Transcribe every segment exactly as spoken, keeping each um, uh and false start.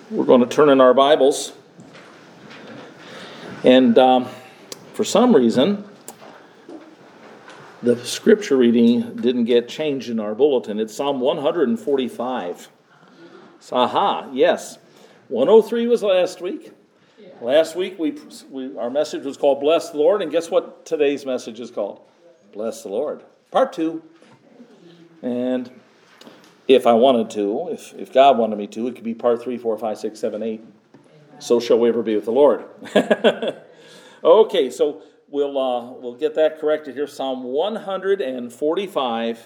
We're going to turn in our Bibles. And um, for some reason, the scripture reading didn't get changed in our bulletin. It's Psalm one forty-five. So, aha, yes. one oh three was last week. Last week, we, we our message was called Bless the Lord. And guess what today's message is called? Bless the Lord. Part two. And if I wanted to, if, if God wanted me to, it could be part three, four, five, six, seven, eight. So shall we ever be with the Lord. Okay, so we'll uh, we'll get that corrected here. Psalm one forty-five.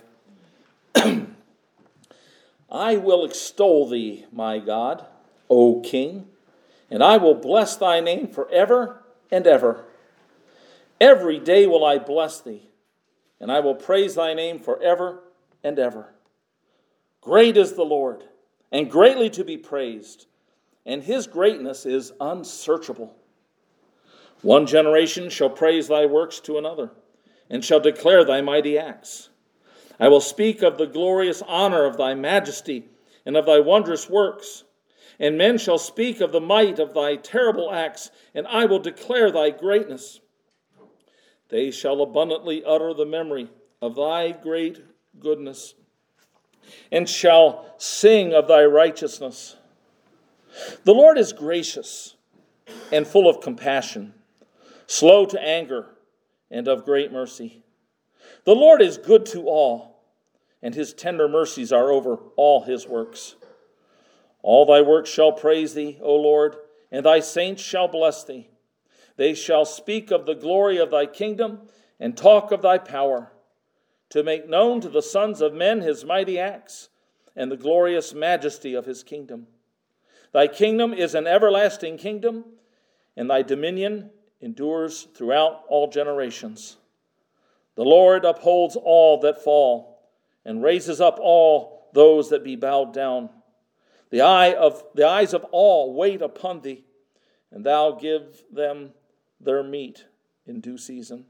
I will extol thee, my God, O King, and I will bless thy name forever and ever. Every day will I bless thee, and I will praise thy name forever and ever. Great is the Lord, and greatly to be praised, and his greatness is unsearchable. One generation shall praise thy works to another, and shall declare thy mighty acts. I will speak of the glorious honor of thy majesty, and of thy wondrous works. And men shall speak of the might of thy terrible acts, and I will declare thy greatness. They shall abundantly utter the memory of thy great goodness, and shall sing of thy righteousness. The Lord is gracious and full of compassion, slow to anger, and of great mercy. The Lord is good to all, and his tender mercies are over all his works. All thy works shall praise thee, O Lord, and thy saints shall bless thee. They shall speak of the glory of thy kingdom, and talk of thy power, to make known to the sons of men his mighty acts, and the glorious majesty of his kingdom. Thy kingdom is an everlasting kingdom, and thy dominion endures throughout all generations. The Lord upholds all that fall, and raises up all those that be bowed down. The eye of the eyes of all wait upon thee, and thou give them their meat in due season.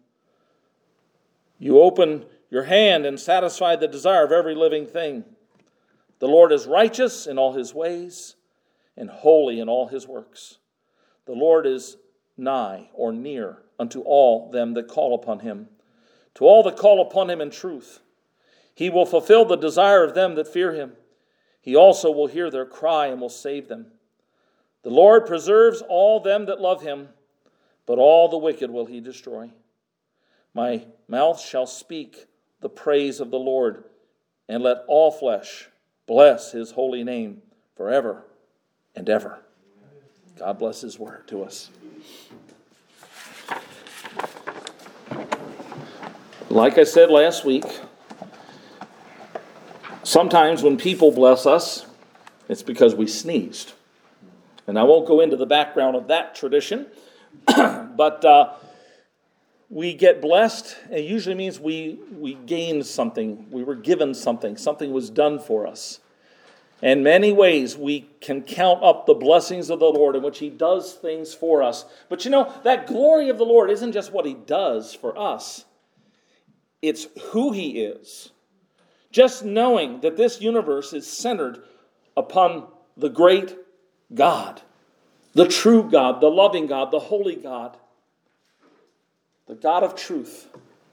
You open your hand and satisfy the desire of every living thing. The Lord is righteous in all his ways, and holy in all his works. The Lord is nigh or near unto all them that call upon him, to all that call upon him in truth. He will fulfill the desire of them that fear him. He also will hear their cry and will save them. The Lord preserves all them that love him, but all the wicked will he destroy. My mouth shall speak the praise of the Lord, and let all flesh bless his holy name forever and ever. God bless his word to us. Like I said last week, sometimes when people bless us, it's because we sneezed. And I won't go into the background of that tradition, but uh, we get blessed. It usually means we, we gained something. We were given something. Something was done for us. In many ways, we can count up the blessings of the Lord in which he does things for us. But you know, that glory of the Lord isn't just what he does for us. It's who he is. Just knowing that this universe is centered upon the great God, the true God, the loving God, the holy God, the God of truth.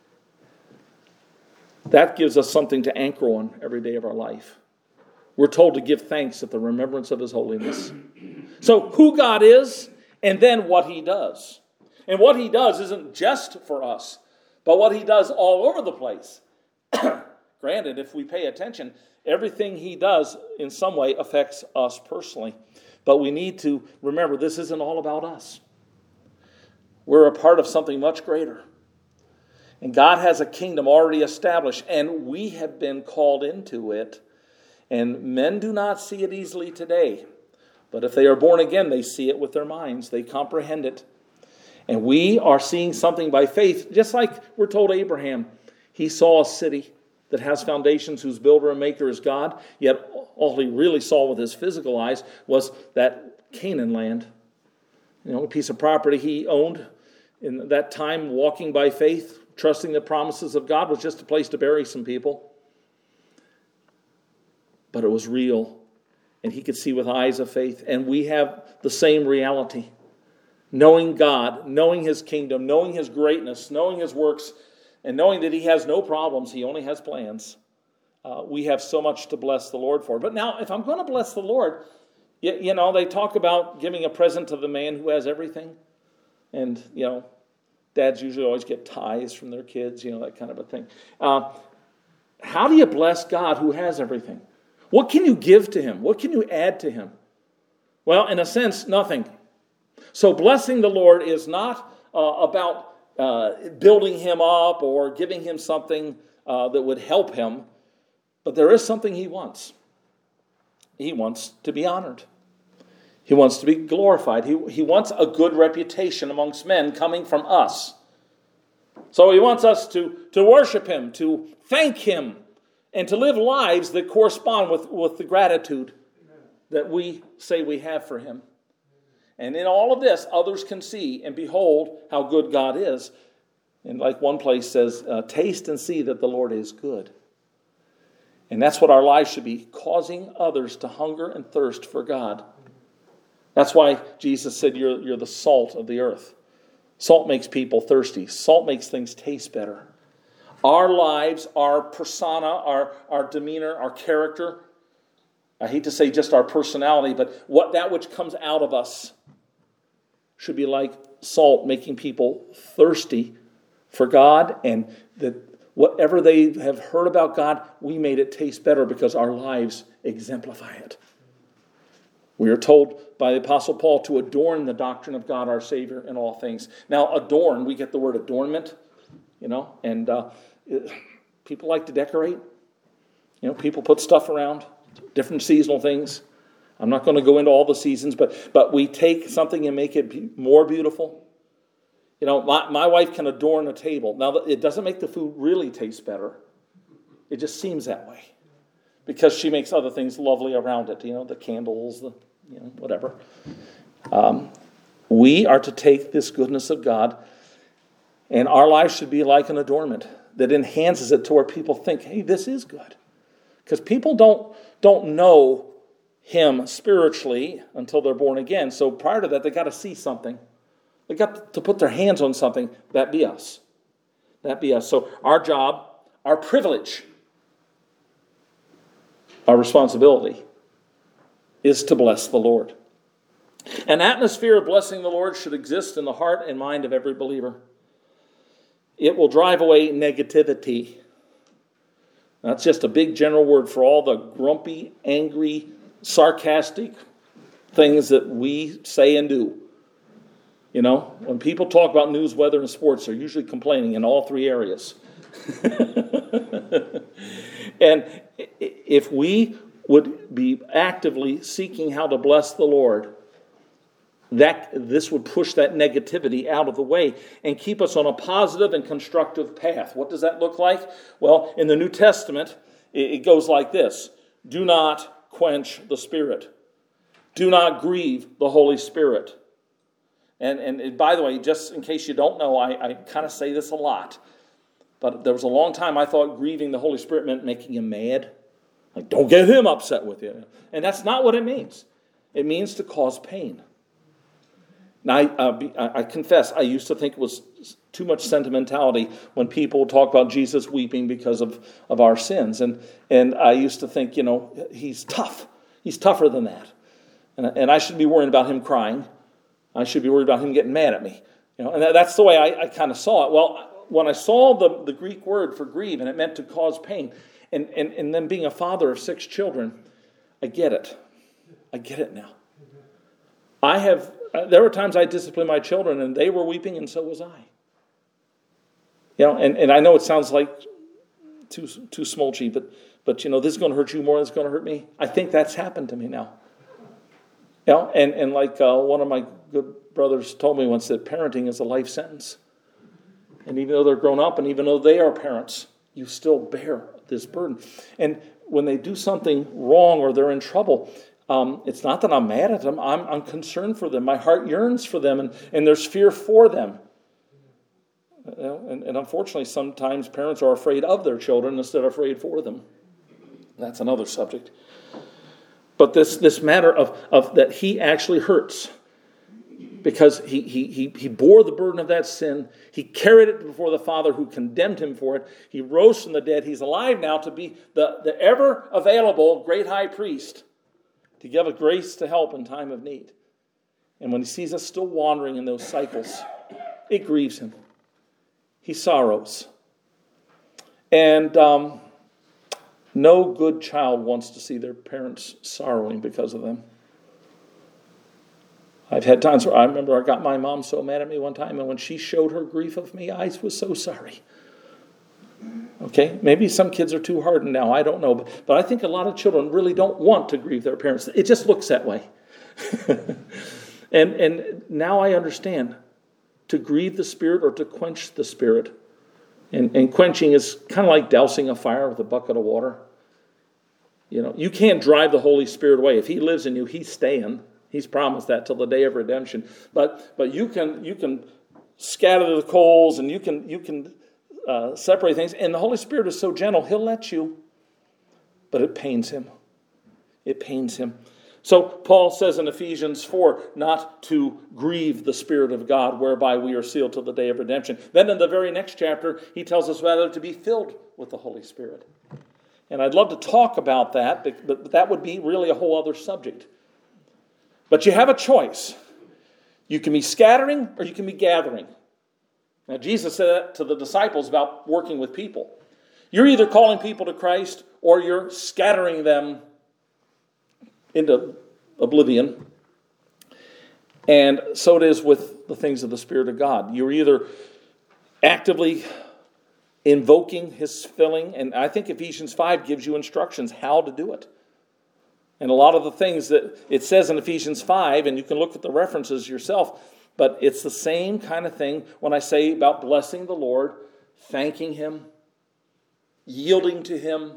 That gives us something to anchor on every day of our life. We're told to give thanks at the remembrance of his holiness. So who God is, and then what he does. And what he does isn't just for us, but what he does all over the place. Granted, if we pay attention, everything he does in some way affects us personally. But we need to remember this isn't all about us. We're a part of something much greater. And God has a kingdom already established, and we have been called into it. And men do not see it easily today. But if they are born again, they see it with their minds. They comprehend it. And we are seeing something by faith, just like we're told Abraham. He saw a city that has foundations, whose builder and maker is God. Yet all he really saw with his physical eyes was that Canaan land. You know, a piece of property he owned in that time, walking by faith, trusting the promises of God, was just a place to bury some people. But it was real. and he could see with eyes of faith. And we have the same reality. Knowing God, knowing his kingdom, knowing his greatness, knowing his works, and knowing that he has no problems, he only has plans. Uh, we have so much to bless the Lord for. But now, if I'm going to bless the Lord, you, you know, they talk about giving a present to the man who has everything. And, you know, dads usually always get tithes from their kids, you know, that kind of a thing. Uh, how do you bless God who has everything? What can you give to him? What can you add to him? Well, in a sense, nothing. So blessing the Lord is not uh, about uh, building him up or giving him something uh, that would help him, but there is something he wants. He wants to be honored. He wants to be glorified. He, he wants a good reputation amongst men coming from us. So he wants us to, to worship him, to thank him, and to live lives that correspond with, with the gratitude that we say we have for him. And in all of this, others can see and behold how good God is. And like one place says, uh, taste and see that the Lord is good. And that's what our lives should be, causing others to hunger and thirst for God. That's why Jesus said you're, you're the salt of the earth. Salt makes people thirsty. Salt makes things taste better. Our lives, our persona, our, our demeanor, our character, I hate to say just our personality, but what that which comes out of us should be like salt, making people thirsty for God, and that whatever they have heard about God, we made it taste better because our lives exemplify it. We are told by the Apostle Paul to adorn the doctrine of God our Savior in all things. Now, adorn, we get the word adornment, you know, and uh, people like to decorate. You know, people put stuff around, different seasonal things. I'm not going to go into all the seasons, but but we take something and make it more beautiful. You know, my, my wife can adorn a table. Now, it doesn't make the food really taste better. It just seems that way. Because she makes other things lovely around it. You know, the candles, the, you know, whatever. Um, we are to take this goodness of God, and our life should be like an adornment that enhances it to where people think, hey, this is good. Because people don't don't know him spiritually until they're born again. So prior to that, they got to see something. They got to put their hands on something. That be us. That be us. So our job, our privilege, our responsibility is to bless the Lord. An atmosphere of blessing the Lord should exist in the heart and mind of every believer. It will drive away negativity. That's just a big general word for all the grumpy, angry, sarcastic things that we say and do. You know, when people talk about news, weather, and sports, they're usually complaining in all three areas. And if we would be actively seeking how to bless the Lord, that this would push that negativity out of the way and keep us on a positive and constructive path. What does that look like? Well, in the New Testament, it goes like this. Do not quench the Spirit. Do not grieve the Holy Spirit. And, and by the way, just in case you don't know, I, I kind of say this a lot. But there was a long time I thought grieving the Holy Spirit meant making him mad. Like, don't get him upset with you. And that's not what it means. It means to cause pain. Now, I, uh, be, I, I confess, I used to think it was too much sentimentality when people talk about Jesus weeping because of, of our sins. And, and I used to think, you know, he's tough. He's tougher than that. And, and I should be worrying about him crying. I should be worried about him getting mad at me. You know, and that, that's the way I, I kind of saw it. Well, when I saw the, the Greek word for grieve, and it meant to cause pain, and, and, and then being a father of six children, I get it. I get it now. I have, there were times I disciplined my children, and they were weeping, and so was I. You know, and, and I know it sounds like too too smolchy, but but you know, this is going to hurt you more than it's going to hurt me. I think that's happened to me now. You know, and, and like uh, one of my good brothers told me once, that parenting is a life sentence. And even though they're grown up and even though they are parents, you still bear this burden. And when they do something wrong or they're in trouble, um, it's not that I'm mad at them. I'm, I'm concerned for them. My heart yearns for them, and, and there's fear for them. You know, and, and unfortunately, sometimes parents are afraid of their children instead of afraid for them. That's another subject. But this, this matter of, of that he actually hurts because he, he, he, he bore the burden of that sin. He carried it before the Father who condemned him for it. He rose from the dead. He's alive now to be the, the ever-available great high priest to give us grace to help in time of need. And when he sees us still wandering in those cycles, it grieves him. He sorrows. And um, no good child wants to see their parents sorrowing because of them. I've had times where I remember I got my mom so mad at me one time, and when she showed her grief of me, I was so sorry. Okay, maybe some kids are too hardened now, I don't know. But, but I think a lot of children really don't want to grieve their parents. It just looks that way. and, and now I understand. To grieve the Spirit or to quench the Spirit. And, and quenching is kind of like dousing a fire with a bucket of water. You know, you can't drive the Holy Spirit away. If he lives in you, he's staying. He's promised that till the day of redemption. But but you can you can scatter the coals and you can you can uh, separate things. And the Holy Spirit is so gentle, he'll let you. But it pains him. It pains him. So Paul says in Ephesians four, not to grieve the Spirit of God, whereby we are sealed till the day of redemption. Then in the very next chapter, he tells us rather to be filled with the Holy Spirit. And I'd love to talk about that, but that would be really a whole other subject. But you have a choice. You can be scattering or you can be gathering. Now Jesus said that to the disciples about working with people. You're either calling people to Christ or you're scattering them into oblivion. And so it is with the things of the Spirit of God. You're either actively invoking his filling, and I think Ephesians five gives you instructions how to do it. And a lot of the things that it says in Ephesians five, and you can look at the references yourself, but it's the same kind of thing when I say about blessing the Lord, thanking him, yielding to him,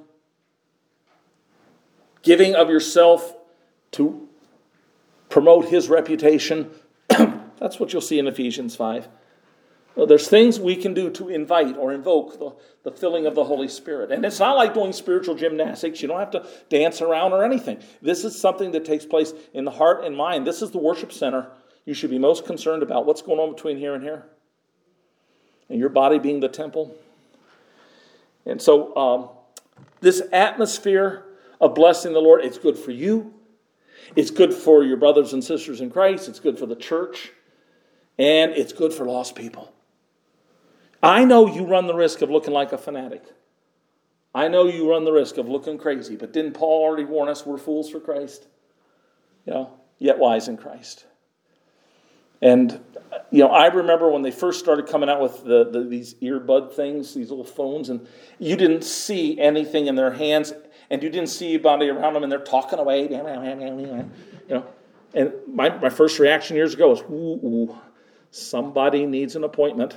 giving of yourself to promote his reputation. That's what you'll see in Ephesians five. Well, there's things we can do to invite or invoke the, the filling of the Holy Spirit. And it's not like doing spiritual gymnastics. You don't have to dance around or anything. This is something that takes place in the heart and mind. This is the worship center. You should be most concerned about what's going on between here and here. And your body being the temple. And so um, this atmosphere of blessing the Lord, it's good for you. It's good for your brothers and sisters in Christ. It's good for the church. And it's good for lost people. I know you run the risk of looking like a fanatic. I know you run the risk of looking crazy. But didn't Paul already warn us we're fools for Christ? You know, yet wise in Christ. And, you know, I remember when they first started coming out with the, the, these earbud things, these little phones, and you didn't see anything in their hands, and you didn't see anybody around them, and they're talking away. You know, and my, my first reaction years ago was, ooh, ooh, somebody needs an appointment.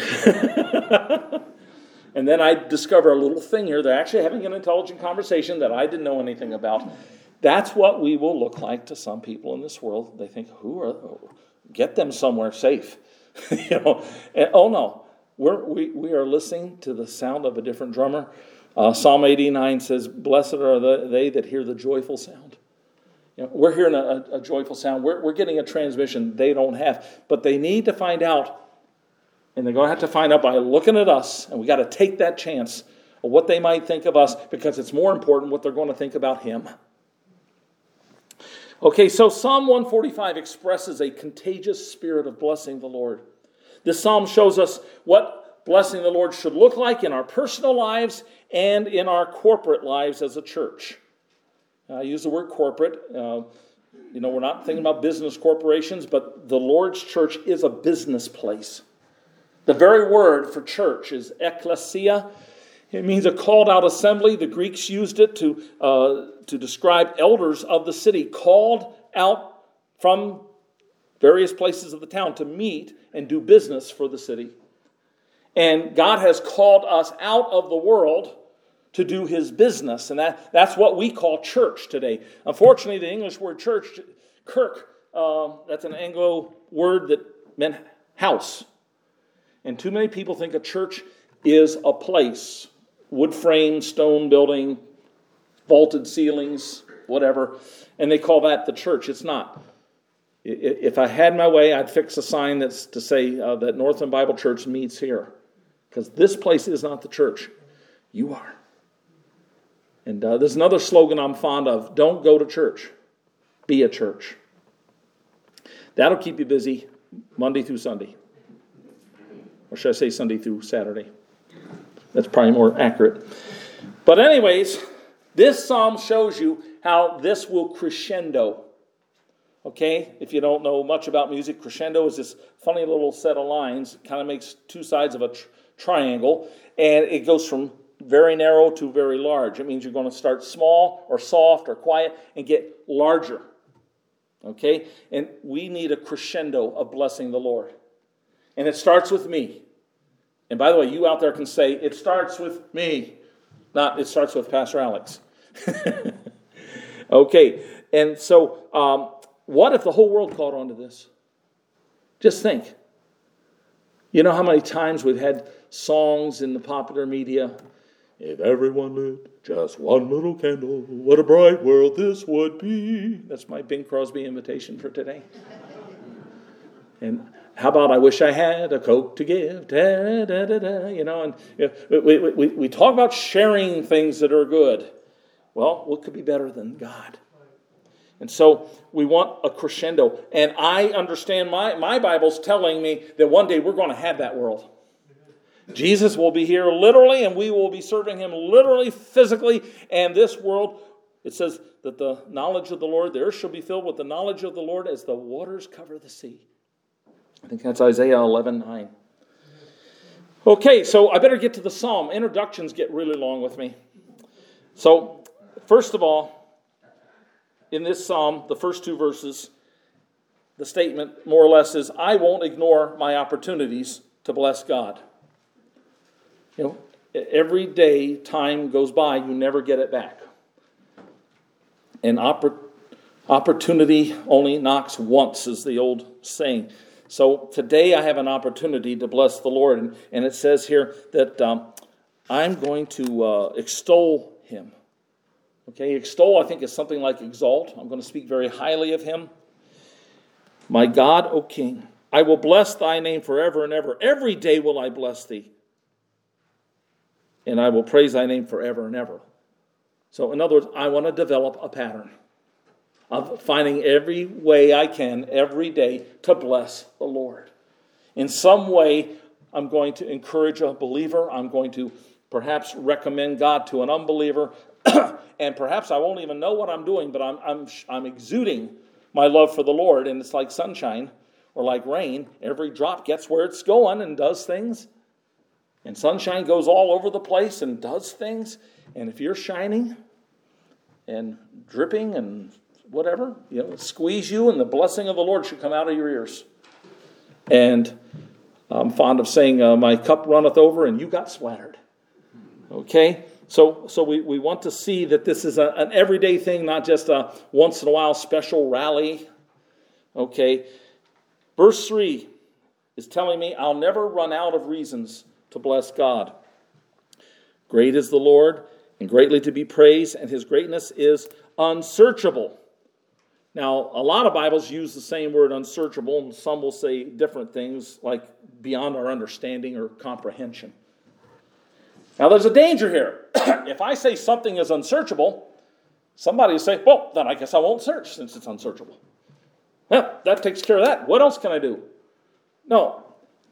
And then I discover a little thing here. They're actually having an intelligent conversation that I didn't know anything about. That's what we will look like to some people in this world. They think, who are, get them somewhere safe. you know, and, oh no, We're, we we are listening to the sound of a different drummer. Uh, Psalm eighty-nine says, "Blessed are the, they that hear the joyful sound." You know, we're hearing a, a joyful sound. We're we're getting a transmission they don't have, but they need to find out, and they're going to have to find out by looking at us. And we got to take that chance of what they might think of us, because it's more important what they're going to think about Him. Okay, so Psalm one forty-five expresses a contagious spirit of blessing the Lord. This psalm shows us what blessing the Lord should look like in our personal lives and in our corporate lives as a church. I use the word corporate. Uh, you know, we're not thinking about business corporations, but the Lord's church is a business place. The very word for church is ekklesia. It means a called out assembly. The Greeks used it to uh, to describe elders of the city, called out from various places of the town to meet and do business for the city. And God has called us out of the world to do His business. And that, that's what we call church today. Unfortunately, the English word church, kirk, uh, that's an Anglo word that meant house. And too many people think a church is a place. Wood frame, stone building, vaulted ceilings, whatever, and they call that the church. It's not. If I had my way, I'd fix a sign that's to say uh, that Northland Bible Church meets here. Because this place is not the church. You are. And uh, there's another slogan I'm fond of. Don't go to church. Be a church. That'll keep you busy Monday through Sunday. Or should I say Sunday through Saturday? That's probably more accurate. But anyways, this psalm shows you how this will crescendo. Okay? If you don't know much about music, crescendo is this funny little set of lines. Kind of makes two sides of a tr- triangle. And it goes from very narrow to very large. It means you're going to start small or soft or quiet and get larger. Okay? And we need a crescendo of blessing the Lord. And it starts with me. And by the way, you out there can say, it starts with me. Not, it starts with Pastor Alex. Okay. And so, um, what if the whole world caught on to this? Just think. You know how many times we've had songs in the popular media? If everyone lit just one little candle, what a bright world this would be. That's my Bing Crosby invitation for today. And how about I wish I had a Coke to give? Da, da, da, da, you know, and you know, we, we, we, we talk about sharing things that are good. Well, what could be better than God? And so we want a crescendo. And I understand my, my Bible's telling me that one day we're going to have that world. Jesus will be here literally, and we will be serving him literally, physically. And this world, it says that the knowledge of the Lord, the earth shall be filled with the knowledge of the Lord as the waters cover the sea. I think that's Isaiah eleven nine. Okay, so I better get to the psalm. Introductions get really long with me. So, first of all, in this psalm, the first two verses, the statement more or less is, I won't ignore my opportunities to bless God. You know, every day time goes by, you never get it back. And oppor- opportunity only knocks once, is the old saying. So today I have an opportunity to bless the Lord. And, and it says here that um, I'm going to uh, extol him. Okay, extol I think is something like exalt. I'm going to speak very highly of him. My God, O King, I will bless thy name forever and ever. Every day will I bless thee. And I will praise thy name forever and ever. So in other words, I want to develop a pattern of finding every way I can every day to bless the Lord. In some way, I'm going to encourage a believer. I'm going to perhaps recommend God to an unbeliever. And perhaps I won't even know what I'm doing, but I'm, I'm, I'm exuding my love for the Lord. And it's like sunshine or like rain. Every drop gets where it's going and does things. And sunshine goes all over the place and does things. And if you're shining and dripping and whatever, you know, squeeze you, and the blessing of the Lord should come out of your ears. And I'm fond of saying, uh, my cup runneth over and you got splattered. Okay? So so we, we want to see that this is a, an everyday thing, not just a once in a while special rally. Okay? Verse three is telling me I'll never run out of reasons to bless God. Great is the Lord, and greatly to be praised, and his greatness is unsearchable. Now, a lot of Bibles use the same word unsearchable, and some will say different things like beyond our understanding or comprehension. Now, there's a danger here. If I say something is unsearchable, somebody will say, well, then I guess I won't search since it's unsearchable. Well, that takes care of that. What else can I do? No.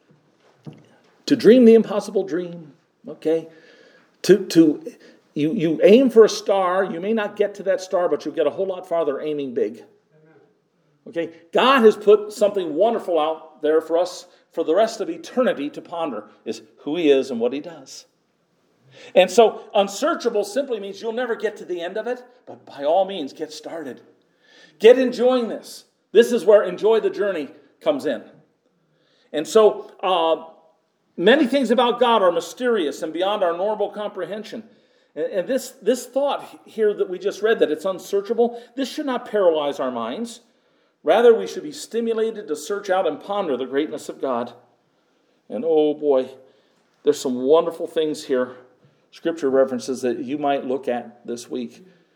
To dream the impossible dream, okay? To, to you, you aim for a star, you may not get to that star, but you'll get a whole lot farther aiming big. Okay? God has put something wonderful out there for us for the rest of eternity to ponder, is who he is and what he does. And so, unsearchable simply means you'll never get to the end of it, but by all means, get started. Get enjoying this. This is where enjoy the journey comes in. And so, uh, many things about God are mysterious and beyond our normal comprehension. And, and this, this thought here that we just read, that it's unsearchable, this should not paralyze our minds. Rather, we should be stimulated to search out and ponder the greatness of God. And oh boy, there's some wonderful things here, scripture references that you might look at this week.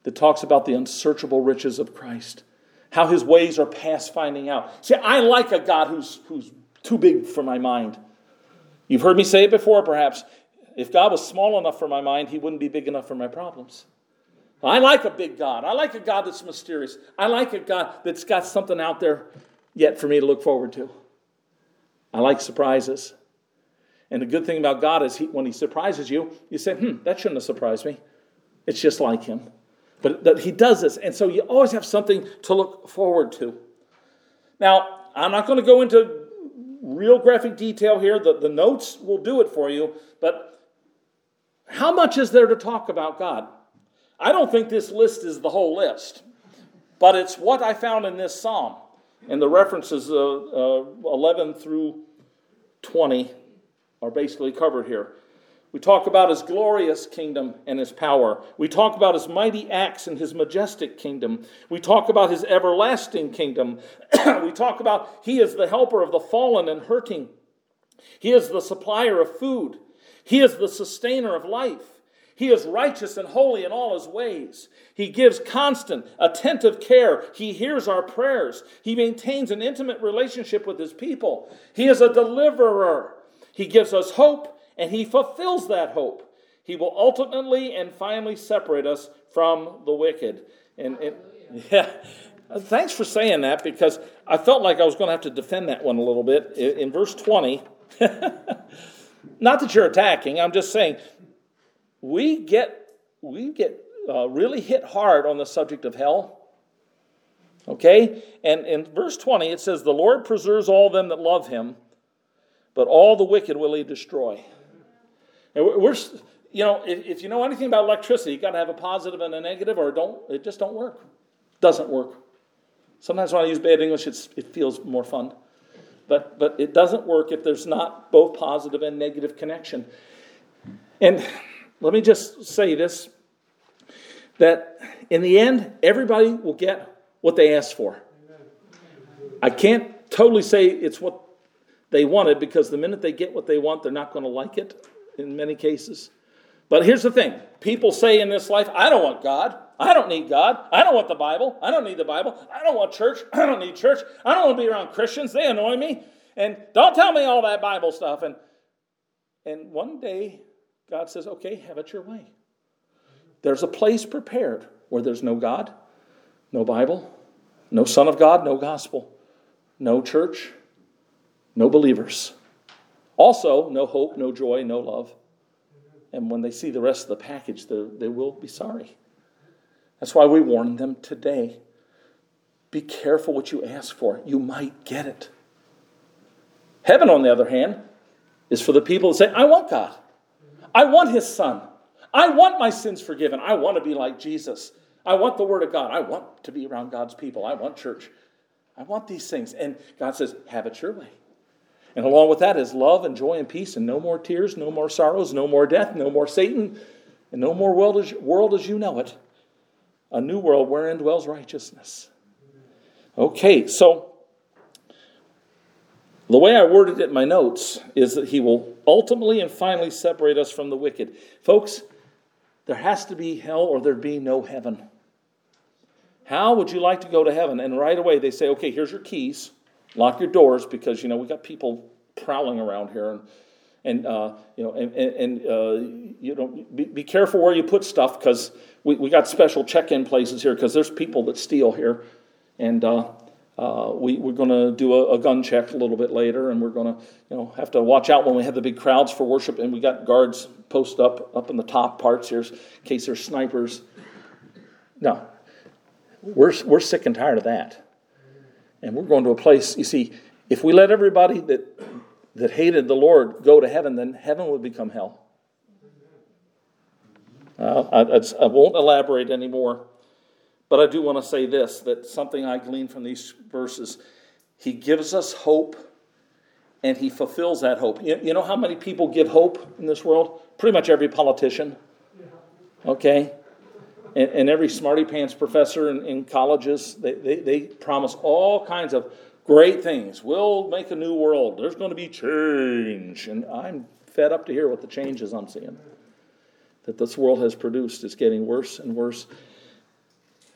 that talks about the unsearchable riches of Christ, how his ways are past finding out. See, I like a God who's, who's too big for my mind. You've heard me say it before, perhaps. If God was small enough for my mind, he wouldn't be big enough for my problems. I like a big God. I like a God that's mysterious. I like a God that's got something out there yet for me to look forward to. I like surprises. And the good thing about God is he, when he surprises you, you say, hmm, that shouldn't have surprised me. It's just like him. But, but he does this. And so you always have something to look forward to. Now, I'm not going to go into real graphic detail here. The, the notes will do it for you. But how much is there to talk about God? I don't think this list is the whole list. But it's what I found in this psalm. And the references uh, uh, eleven through twenty are basically covered here. We talk about his glorious kingdom and his power. We talk about his mighty acts and his majestic kingdom. We talk about his everlasting kingdom. We talk about he is the helper of the fallen and hurting. He is the supplier of food. He is the sustainer of life. He is righteous and holy in all his ways. He gives constant, attentive care. He hears our prayers. He maintains an intimate relationship with his people. He is a deliverer. He gives us hope, and he fulfills that hope. He will ultimately and finally separate us from the wicked. And, and yeah, thanks for saying that, because I felt like I was going to have to defend that one a little bit. In, in verse twenty, not that you're attacking, I'm just saying, we get we get uh, really hit hard on the subject of hell. Okay? And in verse twenty, it says, the Lord preserves all them that love him, but all the wicked will he destroy. And we're, you know, if, if you know anything about electricity, you got to have a positive and a negative, or don't. It just don't work. Doesn't work. Sometimes when I use bad English, it's, it feels more fun, but but it doesn't work if there's not both positive and negative connection. And let me just say this: that in the end, everybody will get what they asked for. I can't totally say it's what they wanted, because the minute they get what they want, they're not going to like it in many cases. But here's the thing. People say in this life, I don't want God. I don't need God. I don't want the Bible. I don't need the Bible. I don't want church. I don't need church. I don't want to be around Christians. They annoy me. And don't tell me all that Bible stuff. And, and one day, God says, okay, have it your way. There's a place prepared where there's no God, no Bible, no Son of God, no gospel, no church, no believers. Also, no hope, no joy, no love. And when they see the rest of the package, they will be sorry. That's why we warn them today. Be careful what you ask for. You might get it. Heaven, on the other hand, is for the people that say, I want God. I want his son. I want my sins forgiven. I want to be like Jesus. I want the word of God. I want to be around God's people. I want church. I want these things. And God says, have it your way. And along with that is love and joy and peace, and no more tears, no more sorrows, no more death, no more Satan, and no more world as, world as you know it. A new world wherein dwells righteousness. Okay, so the way I worded it in my notes is that he will ultimately and finally separate us from the wicked. Folks, there has to be hell or there'd be no heaven. How would you like to go to heaven? And right away they say, okay, here's your keys. Lock your doors, because, you know, we got people prowling around here. And, and uh, you know, and, and uh, you know, be, be careful where you put stuff, because we, we got special check-in places here, because there's people that steal here. And uh, uh, we, we're going to do a, a gun check a little bit later, and we're going to, you know, have to watch out when we have the big crowds for worship, and we got guards posted up, up in the top parts here in case there's snipers. No, we're, we're sick and tired of that. And we're going to a place, you see, if we let everybody that that hated the Lord go to heaven, then heaven would become hell. Uh, I, I won't elaborate anymore, but I do want to say this, that something I gleaned from these verses. He gives us hope, and he fulfills that hope. You, you know how many people give hope in this world? Pretty much every politician. Okay? And, and every smarty pants professor in, in colleges, they, they, they promise all kinds of great things. We'll make a new world. There's going to be change. And I'm fed up to hear what the changes I'm seeing that this world has produced. It's getting worse and worse.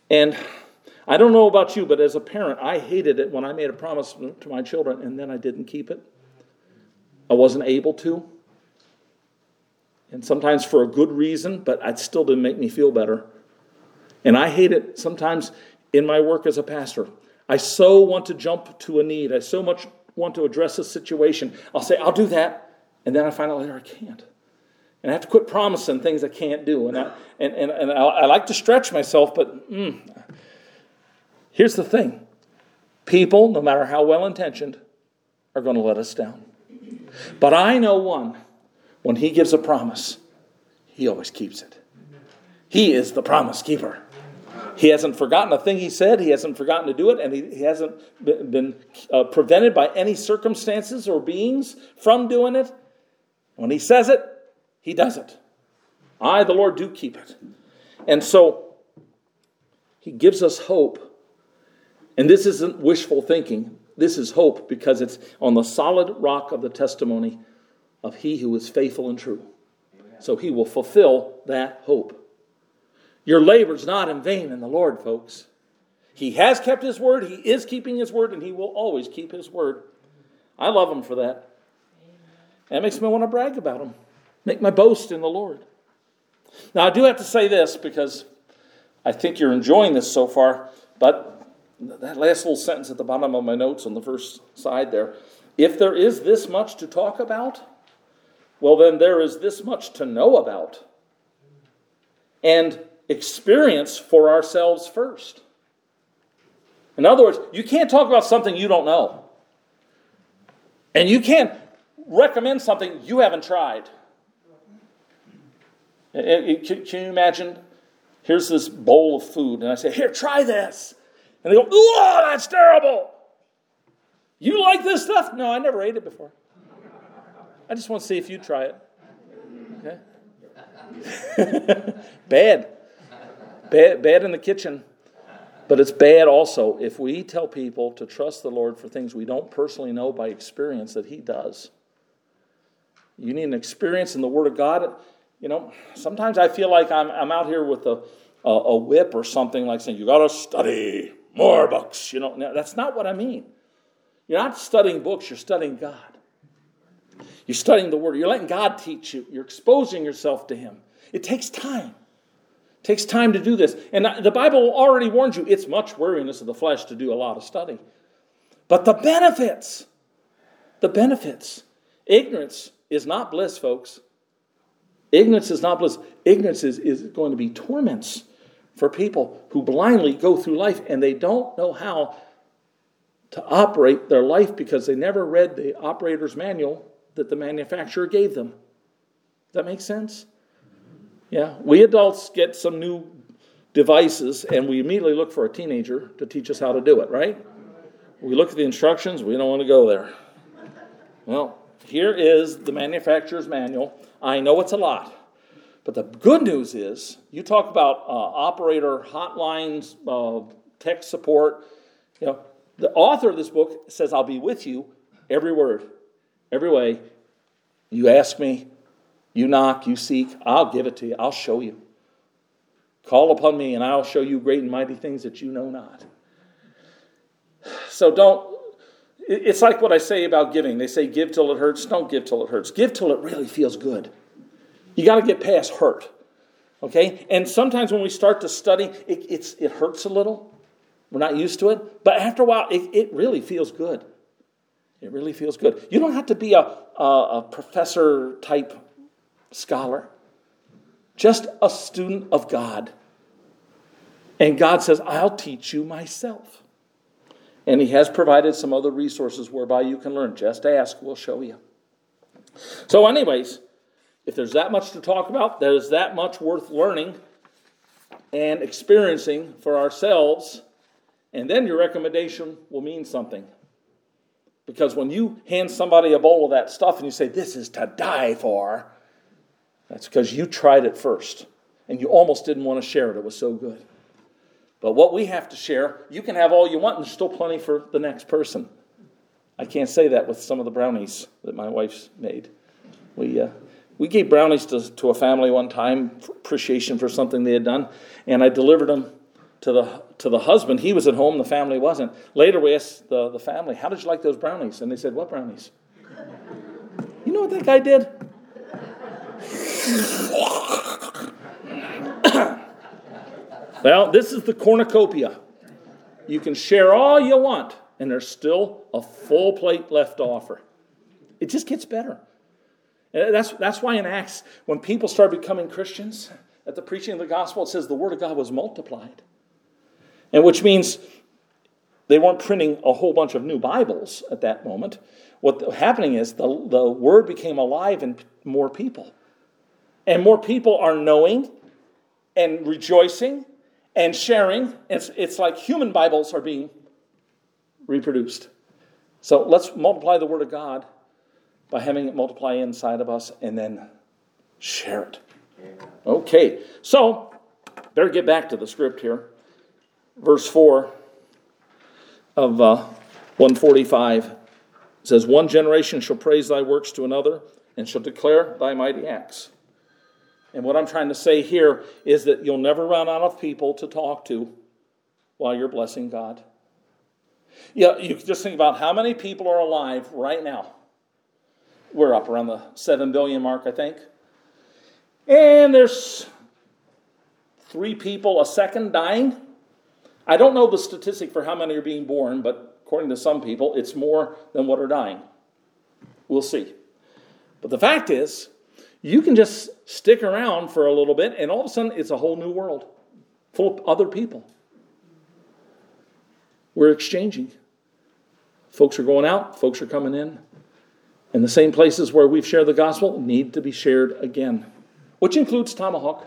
And I don't know about you, but as a parent, I hated it when I made a promise to my children and then I didn't keep it. I wasn't able to. And sometimes for a good reason, but it still didn't make me feel better. And I hate it sometimes in my work as a pastor. I so want to jump to a need. I so much want to address a situation. I'll say, I'll do that. And then I find out later I can't. And I have to quit promising things I can't do. And I, and, and, and I, I like to stretch myself, but mm, here's the thing. People, no matter how well-intentioned, are going to let us down. But I know one. When he gives a promise, he always keeps it. He is the promise keeper. He hasn't forgotten a thing he said. He hasn't forgotten to do it. And he, he hasn't been, been uh, prevented by any circumstances or beings from doing it. When he says it, he does it. I, the Lord, do keep it. And so he gives us hope. And this isn't wishful thinking. This is hope because it's on the solid rock of the testimony of he who is faithful and true. So he will fulfill that hope. Your labor's not in vain in the Lord, folks. He has kept his word, he is keeping his word, and he will always keep his word. I love him for that. That makes me want to brag about him. Make my boast in the Lord. Now, I do have to say this because I think you're enjoying this so far, but that last little sentence at the bottom of my notes on the first side there, if there is this much to talk about, well, then there is this much to know about and experience for ourselves first. In other words, you can't talk about something you don't know. And you can't recommend something you haven't tried. Can you imagine? Here's this bowl of food, and I say, here, try this. And they go, oh, that's terrible. You like this stuff? No, I never ate it before. I just want to see if you try it. Okay? Bad. Bad. Bad in the kitchen. But it's bad also if we tell people to trust the Lord for things we don't personally know by experience that he does. You need an experience in the Word of God. You know, sometimes I feel like I'm, I'm out here with a, a, a whip or something like saying, you got to study more books. You know, now, that's not what I mean. You're not studying books, you're studying God. You're studying the Word. You're letting God teach you. You're exposing yourself to him. It takes time. It takes time to do this. And the Bible already warns you, it's much weariness of the flesh to do a lot of study. But the benefits, the benefits, ignorance is not bliss, folks. Ignorance is not bliss. Ignorance is, is going to be torments for people who blindly go through life and they don't know how to operate their life because they never read the operator's manual that the manufacturer gave them. Does that make sense? Yeah. We adults get some new devices and we immediately look for a teenager to teach us how to do it, right? We look at the instructions, we don't want to go there. Well, here is the manufacturer's manual. I know it's a lot. But the good news is, you talk about uh, operator hotlines, uh, tech support. You know, the author of this book says, I'll be with you every word, every way. You ask me, you knock, you seek, I'll give it to you. I'll show you. Call upon me and I'll show you great and mighty things that you know not. So don't, it's like what I say about giving. They say give till it hurts. Don't give till it hurts. Give till it really feels good. You got to get past hurt. Okay? And sometimes when we start to study, it, it's, it hurts a little. We're not used to it. But after a while, it, it really feels good. It really feels good. You don't have to be a, a, a professor-type scholar. Just a student of God. And God says, I'll teach you myself. And he has provided some other resources whereby you can learn. Just ask, we'll show you. So anyways, if there's that much to talk about, there's that much worth learning and experiencing for ourselves. And then your recommendation will mean something. Because when you hand somebody a bowl of that stuff and you say, this is to die for, that's because you tried it first. And you almost didn't want to share it. It was so good. But what we have to share, you can have all you want and there's still plenty for the next person. I can't say that with some of the brownies that my wife's made. We uh, we gave brownies to, to a family one time, for appreciation for something they had done, and I delivered them to the to the husband. He was at home, the family wasn't. Later we asked the, the family, how did you like those brownies? And they said, what brownies? You know what that guy did? Well, this is the cornucopia. You can share all you want, and there's still a full plate left to offer. It just gets better. And that's, that's why in Acts, when people start becoming Christians, at the preaching of the gospel, it says the word of God was multiplied. And which means they weren't printing a whole bunch of new Bibles at that moment. What was happening is the, the word became alive in more people. And more people are knowing and rejoicing and sharing. It's, it's like human Bibles are being reproduced. So let's multiply the word of God by having it multiply inside of us and then share it. Okay, so better get back to the script here. Verse four of uh, one forty-five says, one generation shall praise thy works to another and shall declare thy mighty acts. And what I'm trying to say here is that you'll never run out of people to talk to while you're blessing God. Yeah, you can just think about how many people are alive right now. We're up around the seven billion mark, I think. And there's three people a second dying. I don't know the statistic for how many are being born, but according to some people, it's more than what are dying. We'll see. But the fact is, you can just stick around for a little bit, and all of a sudden, it's a whole new world full of other people. We're exchanging. Folks are going out, folks are coming in. And the same places where we've shared the gospel need to be shared again, which includes Tomahawk.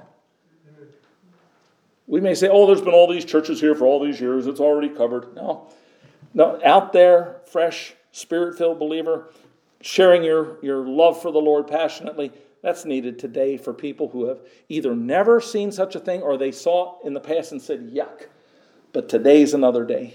We may say, oh, there's been all these churches here for all these years. It's already covered. No. No, out there, fresh, spirit-filled believer, sharing your, your love for the Lord passionately, that's needed today for people who have either never seen such a thing or they saw it in the past and said, yuck. But today's another day.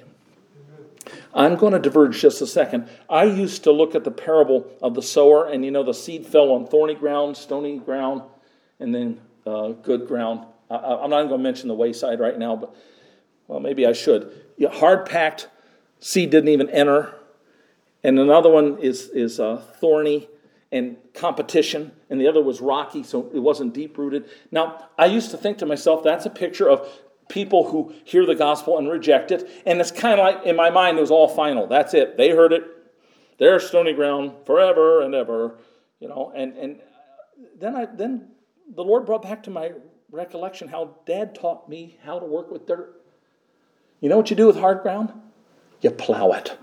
I'm going to diverge just a second. I used to look at the parable of the sower, and you know the seed fell on thorny ground, stony ground, and then uh, good ground. I, I'm not even going to mention the wayside right now, but well, maybe I should. Yeah, hard-packed, seed didn't even enter. And another one is, is uh, thorny and competition, and the other was rocky, so it wasn't deep-rooted. Now, I used to think to myself, that's a picture of people who hear the gospel and reject it, and it's kind of like, in my mind, it was all final. That's it. They heard it. They're stony ground forever and ever, you know. And and then I then the Lord brought back to my recollection how Dad taught me how to work with dirt. You know what you do with hard ground? You plow it.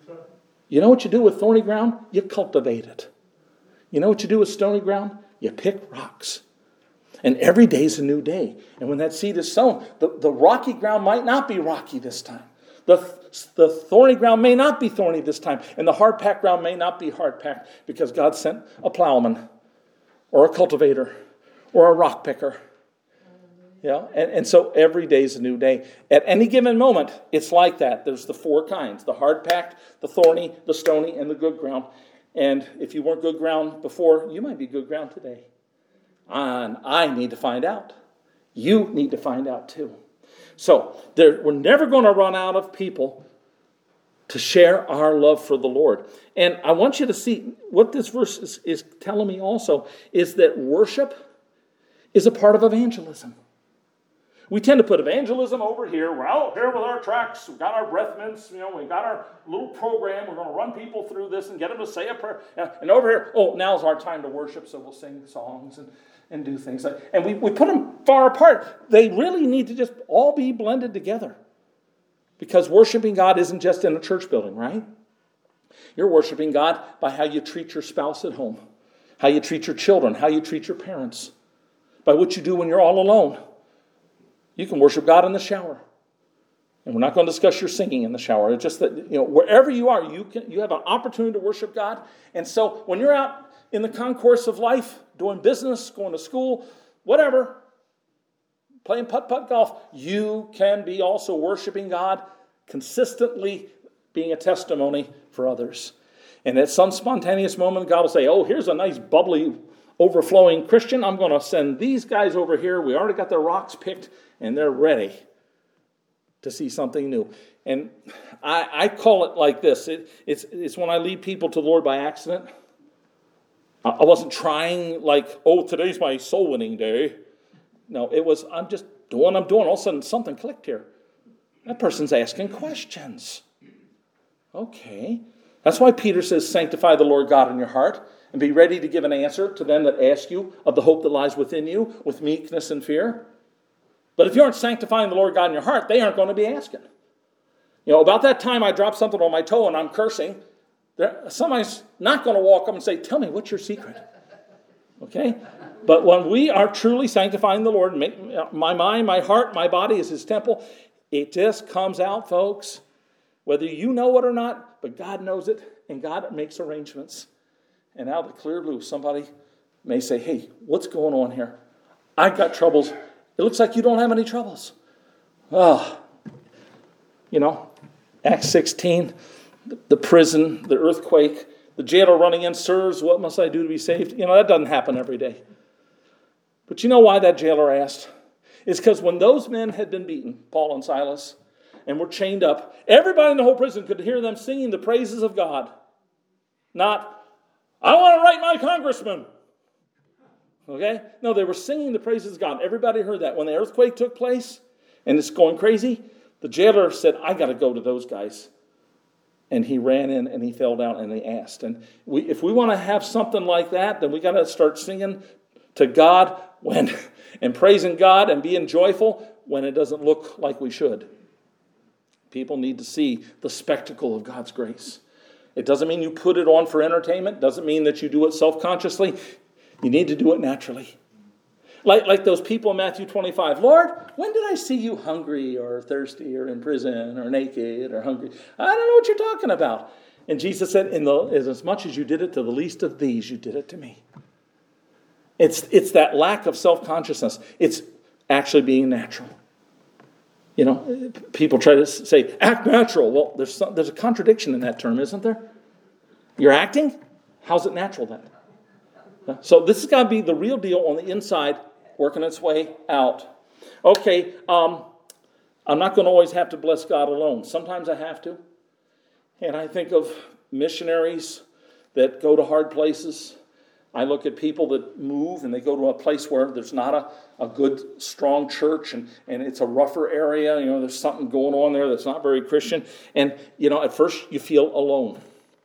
You know what you do with thorny ground? You cultivate it. You know what you do with stony ground? You pick rocks. And every day is a new day. And when that seed is sown, the, the rocky ground might not be rocky this time. The, the thorny ground may not be thorny this time. And the hard-packed ground may not be hard-packed because God sent a plowman or a cultivator or a rock picker. Yeah, and, and so every day is a new day. At any given moment, it's like that. There's the four kinds, the hard-packed, the thorny, the stony, and the good ground. And if you weren't good ground before, you might be good ground today. And I need to find out. You need to find out too. So there, we're never going to run out of people to share our love for the Lord. And I want you to see what this verse is, is telling me also is that worship is a part of evangelism. We tend to put evangelism over here. We're out here with our tracts. We've got our breath mints. You know, we've got our little program. We're going to run people through this and get them to say a prayer. And over here, oh, now's our time to worship, so we'll sing songs and, and do things. Like, and we, we put them far apart. They really need to just all be blended together. Because worshiping God isn't just in a church building, right? You're worshiping God by how you treat your spouse at home, how you treat your children, how you treat your parents, by what you do when you're all alone. You can worship God in the shower. And we're not going to discuss your singing in the shower. It's just that, you know, wherever you are, you can you have an opportunity to worship God. And so when you're out in the concourse of life, doing business, going to school, whatever, playing putt-putt golf, you can be also worshiping God, consistently being a testimony for others. And at some spontaneous moment, God will say, oh, here's a nice bubbly, overflowing Christian. I'm going to send these guys over here. We already got their rocks picked, and they're ready to see something new. And I, I call it like this. It, it's, it's when I lead people to the Lord by accident. I, I wasn't trying like, oh, today's my soul winning day. No, it was, I'm just doing what I'm doing. All of a sudden, something clicked here. That person's asking questions. Okay. That's why Peter says, sanctify the Lord God in your heart and be ready to give an answer to them that ask you of the hope that lies within you with meekness and fear. But if you aren't sanctifying the Lord God in your heart, they aren't going to be asking. You know, about that time I dropped something on my toe and I'm cursing, there, somebody's not going to walk up and say, tell me, what's your secret? Okay? But when we are truly sanctifying the Lord, my mind, my heart, my body is his temple, it just comes out, folks. Whether you know it or not, but God knows it, and God makes arrangements. And out of the clear blue, somebody may say, hey, what's going on here? I've got troubles. It looks like you don't have any troubles. Oh, you know, Acts sixteen, the prison, the earthquake, the jailer running in, sirs, what must I do to be saved? You know, that doesn't happen every day. But you know why that jailer asked? It's because when those men had been beaten, Paul and Silas, and were chained up, everybody in the whole prison could hear them singing the praises of God. Not, I want to write my congressman. Okay? No, they were singing the praises of God. Everybody heard that. When the earthquake took place, and it's going crazy, the jailer said, I got to go to those guys. And he ran in and he fell down and he asked. And we, if we want to have something like that, then we got to start singing to God when and praising God and being joyful when it doesn't look like we should. People need to see the spectacle of God's grace. It doesn't mean you put it on for entertainment. It doesn't mean that you do it self-consciously. You need to do it naturally. Like, like those people in Matthew twenty-five. Lord, when did I see you hungry or thirsty or in prison or naked or hungry? I don't know what you're talking about. And Jesus said, in the, as much as you did it to the least of these, you did it to me. It's, it's that lack of self-consciousness. It's actually being natural. You know, people try to say, act natural. Well, there's some, there's a contradiction in that term, isn't there? You're acting? How's it natural then? So this has got to be the real deal on the inside, working its way out. Okay, um, I'm not going to always have to bless God alone. Sometimes I have to. And I think of missionaries that go to hard places. I look at people that move and they go to a place where there's not a, a good, strong church and, and it's a rougher area. You know, there's something going on there that's not very Christian. And, you know, at first you feel alone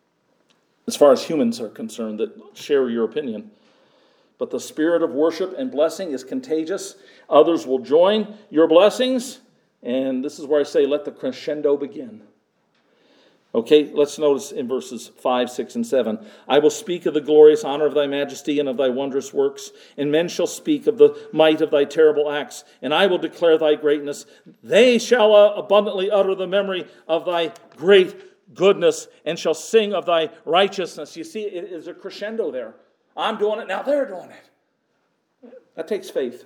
as far as humans are concerned that share your opinion. But the spirit of worship and blessing is contagious. Others will join your blessings. And this is where I say, let the crescendo begin. Okay, let's notice in verses five, six, and seven. I will speak of the glorious honor of thy majesty and of thy wondrous works, and men shall speak of the might of thy terrible acts, and I will declare thy greatness. They shall uh, abundantly utter the memory of thy great goodness, and shall sing of thy righteousness. You see, it is a crescendo there. I'm doing it, now they're doing it. That takes faith.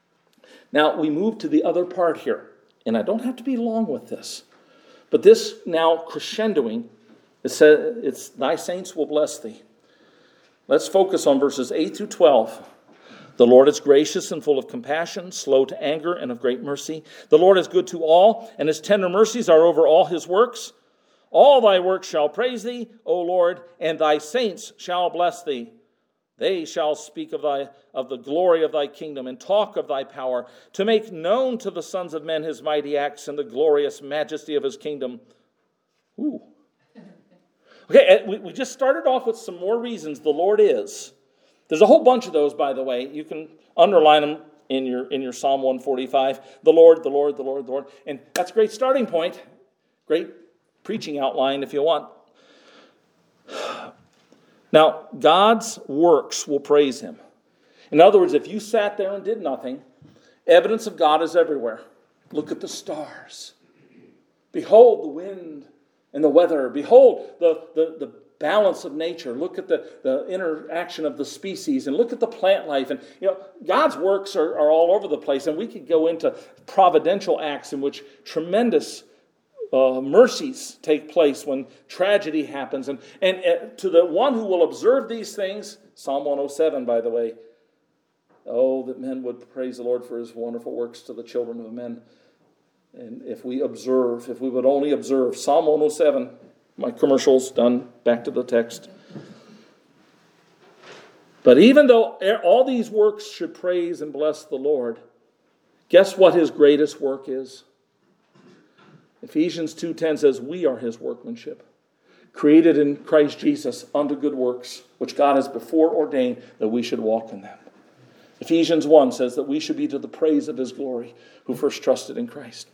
Now, we move to the other part here, and I don't have to be long with this. But this now crescendoing, it says, it's thy saints will bless thee. Let's focus on verses eight through twelve. The Lord is gracious and full of compassion, slow to anger and of great mercy. The Lord is good to all, and his tender mercies are over all his works. All thy works shall praise thee, O Lord, and thy saints shall bless thee. They shall speak of thy of the glory of thy kingdom and talk of thy power, to make known to the sons of men his mighty acts and the glorious majesty of his kingdom. Ooh. Okay, we, we just started off with some more reasons the Lord is. There's a whole bunch of those, by the way. You can underline them in your in your Psalm one forty-five. The Lord, the Lord, the Lord, the Lord. And that's a great starting point. Great preaching outline if you want. Now, God's works will praise him. In other words, if you sat there and did nothing, evidence of God is everywhere. Look at the stars. Behold the wind and the weather. Behold the, the, the balance of nature. Look at the, the interaction of the species. And look at the plant life. And you know, God's works are, are all over the place. And we could go into providential acts in which tremendous Uh, mercies take place when tragedy happens. And, and uh, to the one who will observe these things, Psalm one oh seven, by the way, oh, that men would praise the Lord for his wonderful works to the children of men. And if we observe, if we would only observe, Psalm one oh seven, my commercial's done, back to the text. But even though all these works should praise and bless the Lord, guess what his greatest work is? Ephesians two ten says, we are his workmanship, created in Christ Jesus unto good works, which God has before ordained that we should walk in them. Ephesians one says that we should be to the praise of his glory, who first trusted in Christ.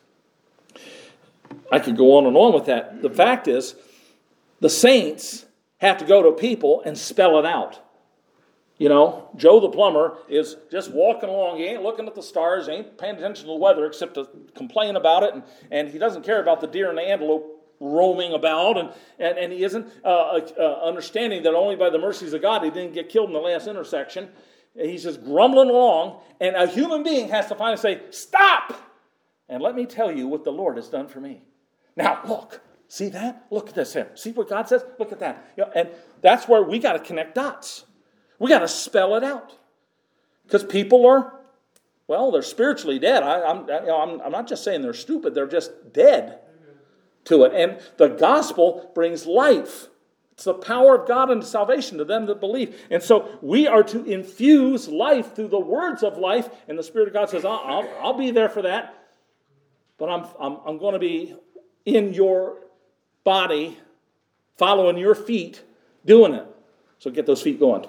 I could go on and on with that. The fact is, the saints have to go to people and spell it out. You know, Joe the plumber is just walking along. He ain't looking at the stars. He ain't paying attention to the weather except to complain about it. And, and he doesn't care about the deer and the antelope roaming about. And, and, and he isn't uh, uh, understanding that only by the mercies of God he didn't get killed in the last intersection. He's just grumbling along. And a human being has to finally say, stop! And let me tell you what the Lord has done for me. Now, look. See that? Look at this here. See what God says? Look at that. You know, and that's where we got to connect dots. We got to spell it out. Because people are, well, they're spiritually dead. I, I'm, you know, I'm, I'm not just saying they're stupid. They're just dead to it. And the gospel brings life. It's the power of God unto salvation to them that believe. And so we are to infuse life through the words of life. And the Spirit of God says, I'll, I'll, I'll be there for that. But I'm, I'm, I'm going to be in your body, following your feet, doing it. So get those feet going.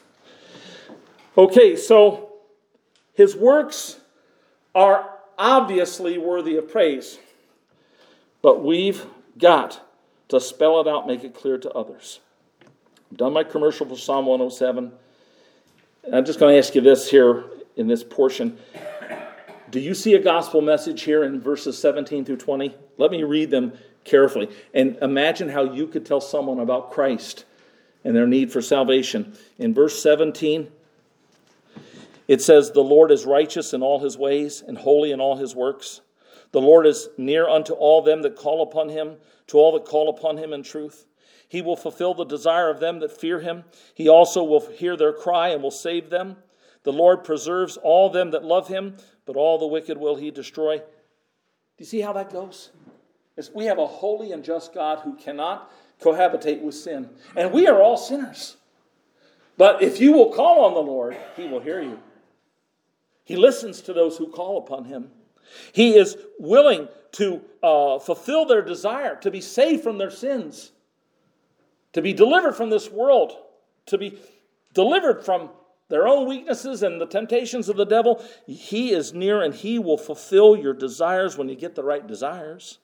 Okay, so his works are obviously worthy of praise. But we've got to spell it out, make it clear to others. I've done my commercial for Psalm one oh seven. I'm just going to ask you this here in this portion. Do you see a gospel message here in verses seventeen through twenty? Let me read them carefully. And imagine how you could tell someone about Christ and their need for salvation. In verse seventeen, it says, the Lord is righteous in all his ways and holy in all his works. The Lord is near unto all them that call upon him, to all that call upon him in truth. He will fulfill the desire of them that fear him. He also will hear their cry and will save them. The Lord preserves all them that love him, but all the wicked will he destroy. Do you see how that goes? It's, we have a holy and just God who cannot cohabitate with sin. And we are all sinners. But if you will call on the Lord, he will hear you. He listens to those who call upon him. He is willing to uh, fulfill their desire, to be saved from their sins, to be delivered from this world, to be delivered from their own weaknesses and the temptations of the devil. He is near and he will fulfill your desires when you get the right desires.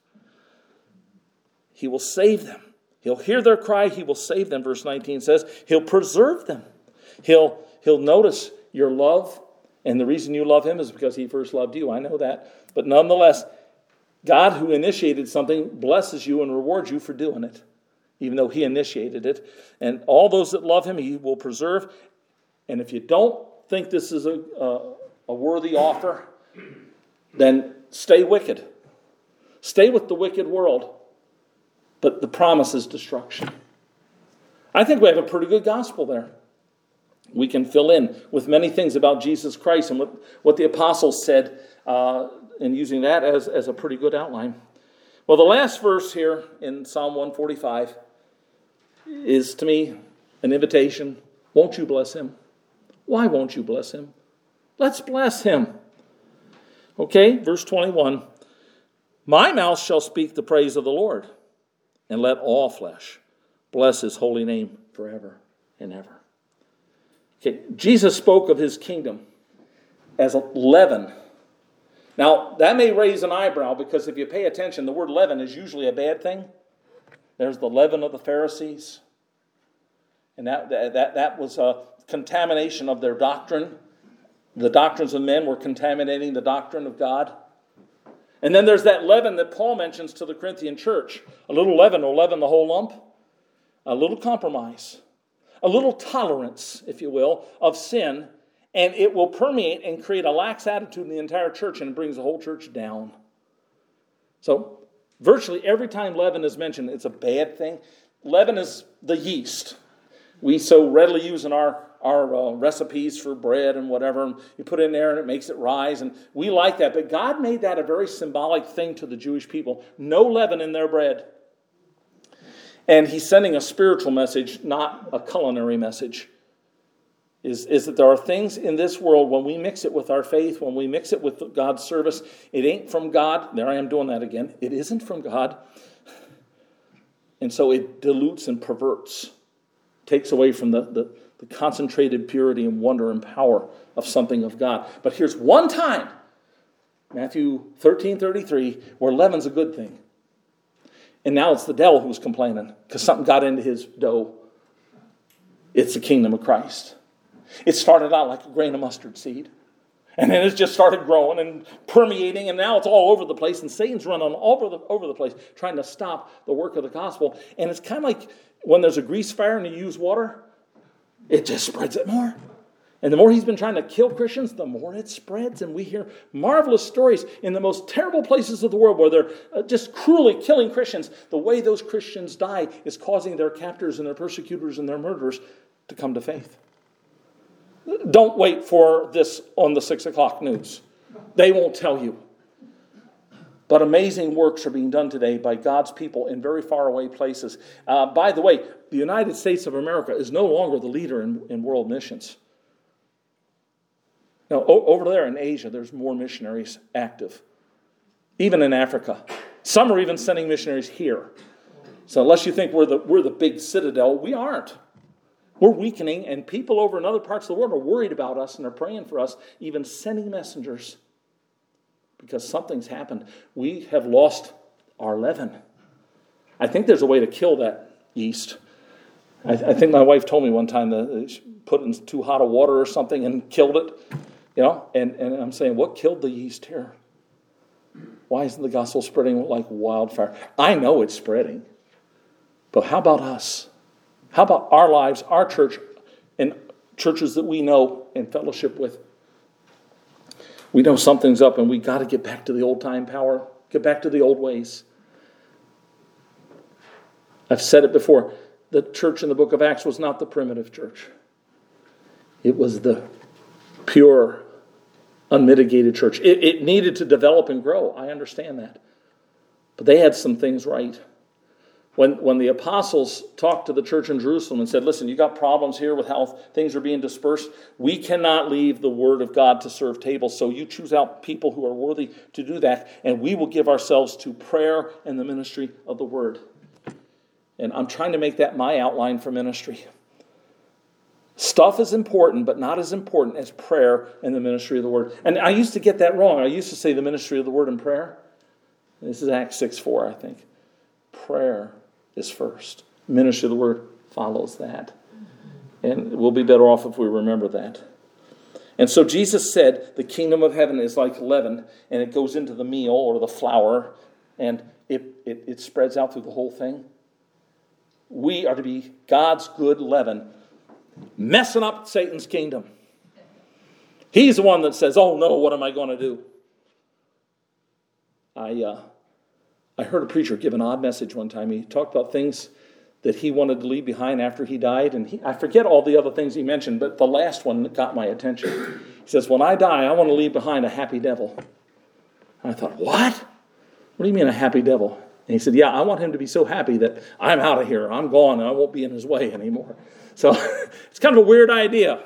He will save them. He'll hear their cry. He will save them. Verse nineteen says, he'll preserve them. He'll, he'll notice your love. And the reason you love him is because he first loved you. I know that. But nonetheless, God who initiated something blesses you and rewards you for doing it, even though he initiated it. And all those that love him, he will preserve. And if you don't think this is a, a, a worthy offer, then stay wicked. Stay with the wicked world. But the promise is destruction. I think we have a pretty good gospel there. We can fill in with many things about Jesus Christ and what, what the apostles said, uh, and using that as, as a pretty good outline. Well, the last verse here in Psalm one forty-five is, to me, an invitation. Won't you bless him? Why won't you bless him? Let's bless him. Okay, verse twenty-one. My mouth shall speak the praise of the Lord, and let all flesh bless his holy name forever and ever. Okay, Jesus spoke of his kingdom as leaven. Now, that may raise an eyebrow because if you pay attention, the word leaven is usually a bad thing. There's the leaven of the Pharisees. And that, that, that was a contamination of their doctrine. The doctrines of men were contaminating the doctrine of God. And then there's that leaven that Paul mentions to the Corinthian church. A little leaven will leaven the whole lump. A little compromise. A little tolerance, if you will, of sin, and it will permeate and create a lax attitude in the entire church, and it brings the whole church down. So, virtually every time leaven is mentioned, it's a bad thing. Leaven is the yeast we so readily use in our our uh, recipes for bread and whatever, and you put it in there and it makes it rise, and we like that. But God made that a very symbolic thing to the Jewish people. No leaven in their bread. And he's sending a spiritual message, not a culinary message. Is, is that there are things in this world, when we mix it with our faith, when we mix it with God's service, it ain't from God. There I am doing that again. It isn't from God. And so it dilutes and perverts, takes away from the, the, the concentrated purity and wonder and power of something of God. But here's one time, Matthew thirteen thirty-three, where leaven's a good thing. And now it's the devil who's complaining because something got into his dough. It's the kingdom of Christ. It started out like a grain of mustard seed. And then it's just started growing and permeating, and now it's all over the place, and Satan's running all over the, over the place trying to stop the work of the gospel. And it's kind of like when there's a grease fire and you use water, it just spreads it more. And the more he's been trying to kill Christians, the more it spreads. And we hear marvelous stories in the most terrible places of the world where they're just cruelly killing Christians. The way those Christians die is causing their captors and their persecutors and their murderers to come to faith. Don't wait for this on the six o'clock news. They won't tell you. But amazing works are being done today by God's people in very faraway places. Uh, by the way, the United States of America is no longer the leader in, in world missions. Now, o- over there in Asia, there's more missionaries active. Even in Africa. Some are even sending missionaries here. So unless you think we're the, we're the big citadel, we aren't. We're weakening, and people over in other parts of the world are worried about us, and they're praying for us, even sending messengers, because something's happened. We have lost our leaven. I think there's a way to kill that yeast. I, I think my wife told me one time that she put it in too hot of water or something and killed it. You know, and, and I'm saying, what killed the yeast here? Why isn't the gospel spreading like wildfire? I know it's spreading, but how about us? How about our lives, our church, and churches that we know and fellowship with? We know something's up, and we got to get back to the old-time power, get back to the old ways. I've said it before. The church in the book of Acts was not the primitive church. It was the pure, unmitigated church. It, it needed to develop and grow. I understand that. But they had some things right. When, when the apostles talked to the church in Jerusalem and said, listen, you got problems here with how things are being dispersed. We cannot leave the word of God to serve tables, so you choose out people who are worthy to do that, and we will give ourselves to prayer and the ministry of the word. And I'm trying to make that my outline for ministry. Stuff is important, but not as important as prayer and the ministry of the word. And I used to get that wrong. I used to say the ministry of the word and prayer. This is Acts six four, I think. Prayer is first. Ministry of the word follows that. And we'll be better off if we remember that. And so Jesus said the kingdom of heaven is like leaven, and it goes into the meal or the flour, and it, it, it spreads out through the whole thing. We are to be God's good leaven, messing up Satan's kingdom. He's the one that says, oh no, what am I going to do? I uh, I heard a preacher give an odd message one time. He talked about things that he wanted to leave behind after he died. And he, I forget all the other things he mentioned, but the last one got my attention. He says, when I die, I want to leave behind a happy devil. And I thought, what? What do you mean a happy devil? And he said, yeah, I want him to be so happy that I'm out of here. I'm gone and I won't be in his way anymore. So it's kind of a weird idea.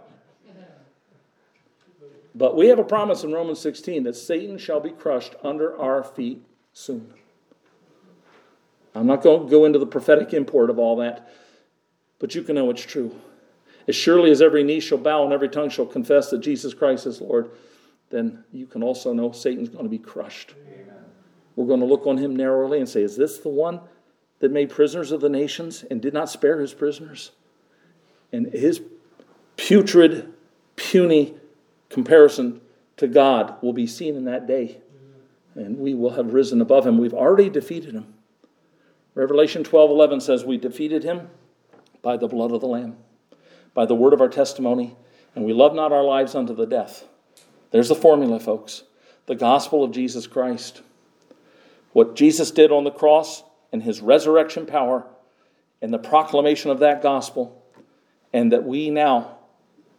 But we have a promise in Romans sixteen that Satan shall be crushed under our feet soon. I'm not going to go into the prophetic import of all that, but you can know it's true. As surely as every knee shall bow and every tongue shall confess that Jesus Christ is Lord, then you can also know Satan's going to be crushed. Amen. We're going to look on him narrowly and say, is this the one that made prisoners of the nations and did not spare his prisoners? And his putrid, puny comparison to God will be seen in that day. And we will have risen above him. We've already defeated him. Revelation twelve eleven says we defeated him by the blood of the Lamb, by the word of our testimony, and we love not our lives unto the death. There's the formula, folks. The gospel of Jesus Christ. What Jesus did on the cross and his resurrection power and the proclamation of that gospel, and that we now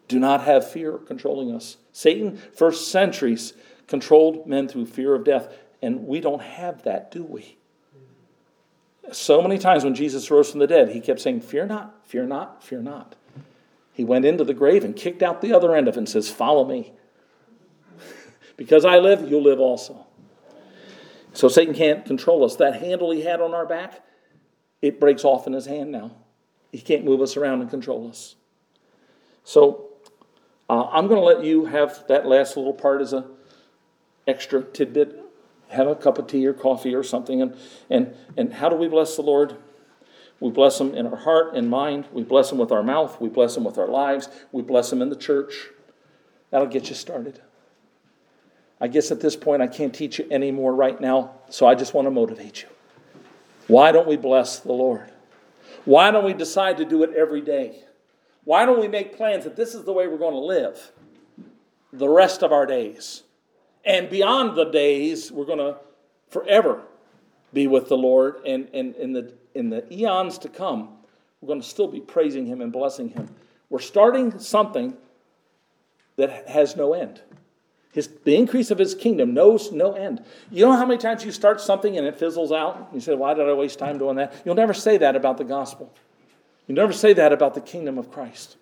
do not have fear controlling us. Satan, for centuries, controlled men through fear of death. And we don't have that, do we? So many times when Jesus rose from the dead, he kept saying, fear not, fear not, fear not. He went into the grave and kicked out the other end of it and says, follow me. Because I live, you'll live also. So Satan can't control us. That handle he had on our back, it breaks off in his hand now. He can't move us around and control us. So uh, I'm going to let you have that last little part as a extra tidbit. Have a cup of tea or coffee or something. And, and, and how do we bless the Lord? We bless him in our heart and mind. We bless him with our mouth. We bless him with our lives. We bless him in the church. That'll get you started. I guess at this point I can't teach you any more right now, so I just want to motivate you. Why don't we bless the Lord? Why don't we decide to do it every day? Why don't we make plans that this is the way we're going to live the rest of our days? And beyond the days, we're going to forever be with the Lord. And, and in the in the eons to come, we're going to still be praising him and blessing him. We're starting something that has no end. His, the increase of his kingdom knows no end. You know how many times you start something and it fizzles out? You say, why did I waste time doing that? You'll never say that about the gospel. You'll never say that about the kingdom of Christ.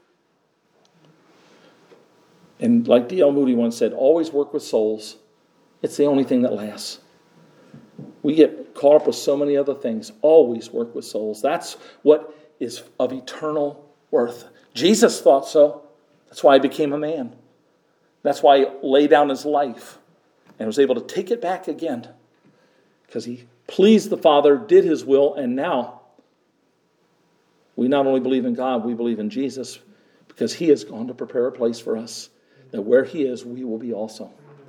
And like D L Moody once said, always work with souls. It's the only thing that lasts. We get caught up with so many other things. Always work with souls. That's what is of eternal worth. Jesus thought so. That's why he became a man. That's why he laid down his life and was able to take it back again. Because he pleased the Father, did his will, and now we not only believe in God, we believe in Jesus because he has gone to prepare a place for us. That where he is, we will be also.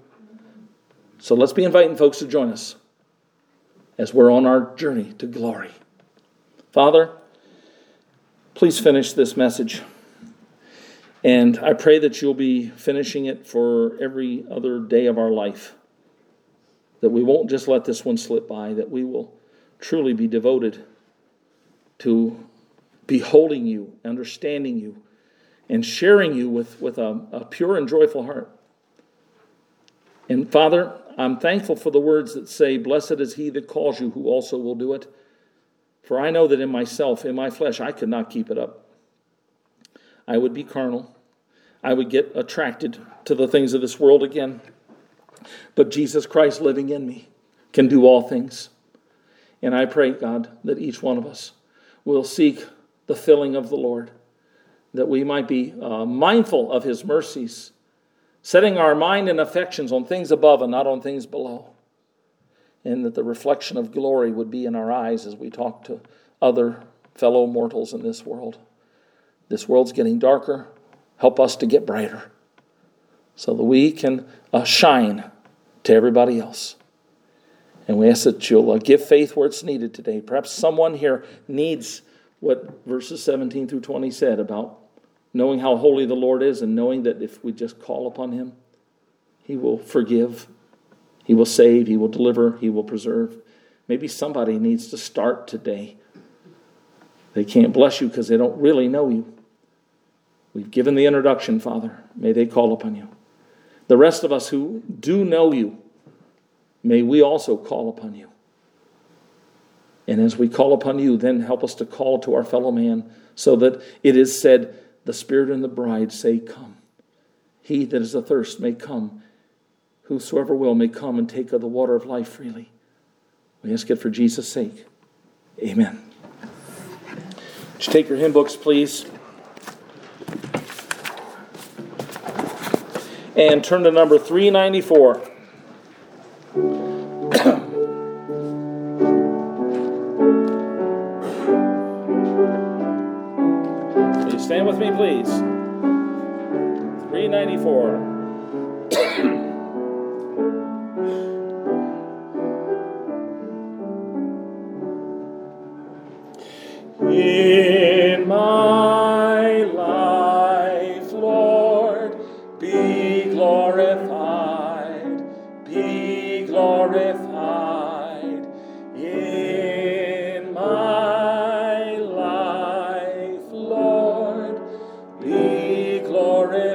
So let's be inviting folks to join us as we're on our journey to glory. Father, please finish this message. And I pray that you'll be finishing it for every other day of our life. That we won't just let this one slip by. That we will truly be devoted to beholding you, understanding you, and sharing you with, with a, a pure and joyful heart. And Father, I'm thankful for the words that say, blessed is he that calls you, who also will do it. For I know that in myself, in my flesh, I could not keep it up. I would be carnal. I would get attracted to the things of this world again. But Jesus Christ living in me can do all things. And I pray, God, that each one of us will seek the filling of the Lord, that we might be uh, mindful of his mercies, setting our mind and affections on things above and not on things below, and that the reflection of glory would be in our eyes as we talk to other fellow mortals in this world. This world's getting darker. Help us to get brighter so that we can uh, shine to everybody else. And we ask that you'll uh, give faith where it's needed today. Perhaps someone here needs what verses seventeen through twenty said about knowing how holy the Lord is and knowing that if we just call upon him, he will forgive, he will save, he will deliver, he will preserve. Maybe somebody needs to start today. They can't bless you because they don't really know you. We've given the introduction, Father. May they call upon you. The rest of us who do know you, may we also call upon you. And as we call upon you, then help us to call to our fellow man so that it is said, the Spirit and the bride say, come. He that is athirst may come. Whosoever will may come and take of the water of life freely. We ask it for Jesus' sake. Amen. Would you take your hymn books, please? And turn to number three ninety-four. Will you stand with me, please? three ninety-four. In my life, Lord, be glorified, be glorified. In my life, Lord, be glorified.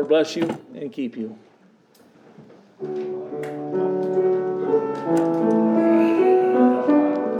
bless you and keep you.